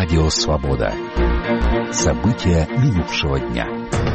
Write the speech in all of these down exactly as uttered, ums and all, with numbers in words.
Радио «Свобода». События минувшего дня.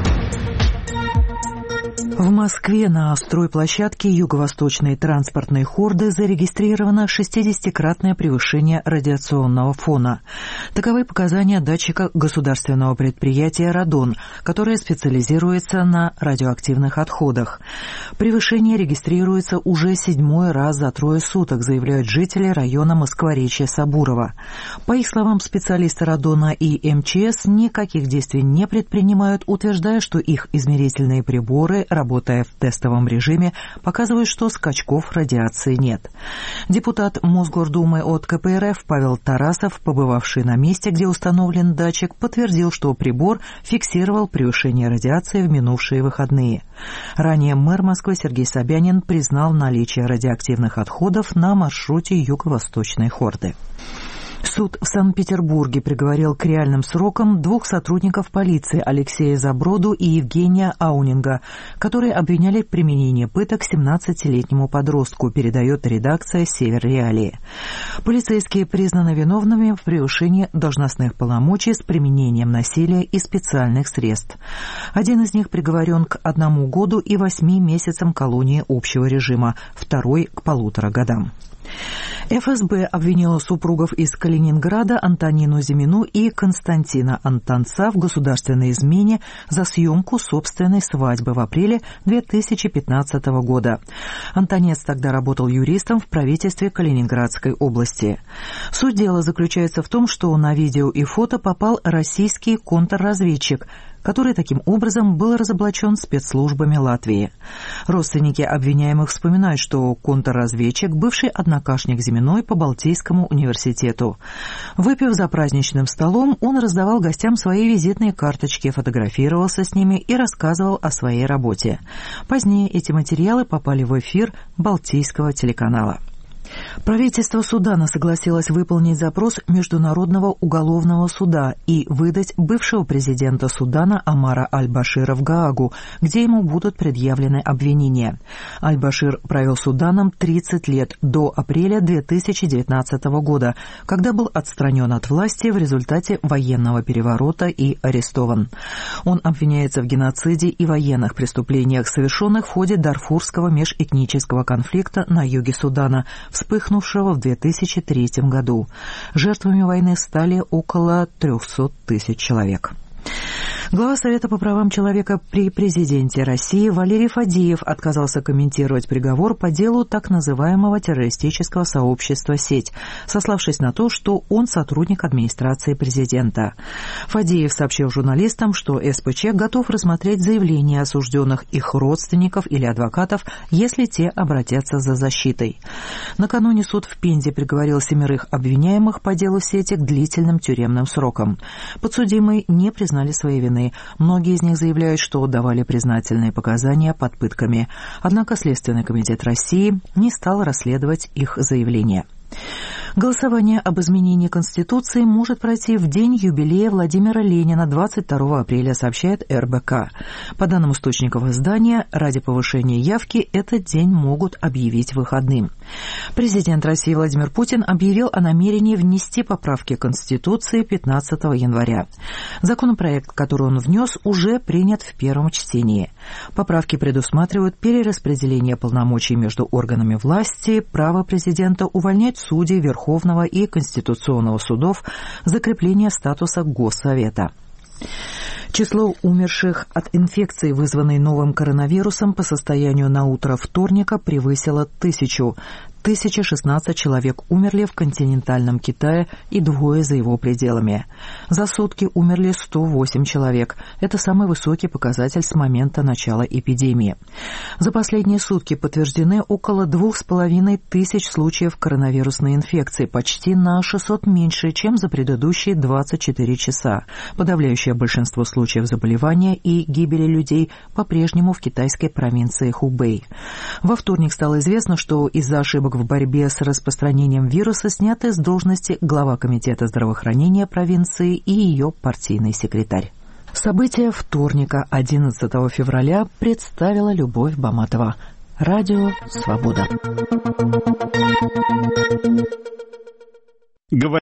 В Москве на стройплощадке Юго-Восточной транспортной хорды зарегистрировано шестидесятикратное превышение радиационного фона. Таковы показания датчика государственного предприятия «Радон», которое специализируется на радиоактивных отходах. Превышение регистрируется уже седьмой раз за трое суток, заявляют жители района Москворечья-Сабурова. По их словам, специалисты «Радона» и эм че эс никаких действий не предпринимают, утверждая, что их измерительные приборы работают работая в тестовом режиме, показывает, что скачков радиации нет. Депутат Мосгордумы от ка пэ эр эф Павел Тарасов, побывавший на месте, где установлен датчик, подтвердил, что прибор фиксировал превышение радиации в минувшие выходные. Ранее мэр Москвы Сергей Собянин признал наличие радиоактивных отходов на маршруте Юго-Восточной хорды. Суд в Санкт-Петербурге приговорил к реальным срокам двух сотрудников полиции Алексея Заброду и Евгения Аунинга, которые обвиняли в применении пыток семнадцатилетнему подростку, передает редакция «Север Реалии». Полицейские признаны виновными в превышении должностных полномочий с применением насилия и специальных средств. Один из них приговорен к одному году и восьми месяцам колонии общего режима, второй — к полутора годам. эф эс бэ обвинила супругов из Калининграда Антонину Зимину и Константина Антонца в государственной измене за съемку собственной свадьбы в апреле две тысячи пятнадцатого года. Антонец тогда работал юристом в правительстве Калининградской области. Суть дела заключается в том, что на видео и фото попал российский контрразведчик, который таким образом был разоблачен спецслужбами Латвии. Родственники обвиняемых вспоминают, что контрразведчик – бывший однокашник Зиминой по Балтийскому университету. Выпив за праздничным столом, он раздавал гостям свои визитные карточки, фотографировался с ними и рассказывал о своей работе. Позднее эти материалы попали в эфир Балтийского телеканала. Правительство Судана согласилось выполнить запрос Международного уголовного суда и выдать бывшего президента Судана Омара аль-Башира в Гаагу, где ему будут предъявлены обвинения. Аль-Башир провел Суданом тридцать лет, до апреля две тысячи девятнадцатого года, когда был отстранен от власти в результате военного переворота и арестован. Он обвиняется в геноциде и военных преступлениях, совершенных в ходе Дарфурского межэтнического конфликта на юге Судана, вспыхнувшего в две тысячи третьем году. Жертвами войны стали около трехсот тысяч человек. Глава Совета по правам человека при президенте России Валерий Фадеев отказался комментировать приговор по делу так называемого террористического сообщества «Сеть», сославшись на то, что он сотрудник администрации президента. Фадеев сообщил журналистам, что эс пэ че готов рассмотреть заявления осужденных, их родственников или адвокатов, если те обратятся за защитой. Накануне суд в Пензе приговорил семерых обвиняемых по делу «Сети» к длительным тюремным срокам. Подсудимые не признали своей вины. Многие из них заявляют, что давали признательные показания под пытками. Однако Следственный комитет России не стал расследовать их заявления. Голосование об изменении Конституции может пройти в день юбилея Владимира Ленина, двадцать второго апреля, сообщает эр бэ ка. По данным источников издания, ради повышения явки этот день могут объявить выходным. Президент России Владимир Путин объявил о намерении внести поправки к Конституции пятнадцатого января. Законопроект, который он внес, уже принят в первом чтении. Поправки предусматривают перераспределение полномочий между органами власти, право президента увольнять судей Верховного и Конституционного судов, закрепление статуса Госсовета. Число умерших от инфекции, вызванной новым коронавирусом, по состоянию на утро вторника превысило тысячу. тысяча шестнадцать человек умерли в континентальном Китае и двое за его пределами. За сутки умерли сто восемь человек. Это самый высокий показатель с момента начала эпидемии. За последние сутки подтверждены около двух с половиной тысяч случаев коронавирусной инфекции, почти на шестьсот меньше, чем за предыдущие двадцать четыре часа. Подавляющее большинство случаев заболевания и гибели людей по-прежнему в китайской провинции Хубэй. Во вторник стало известно, что из-за ошибок в борьбе с распространением вируса сняты с должности глава комитета здравоохранения провинции и ее партийный секретарь. События вторника, одиннадцатого февраля, представила Любовь Баматова. Радио «Свобода».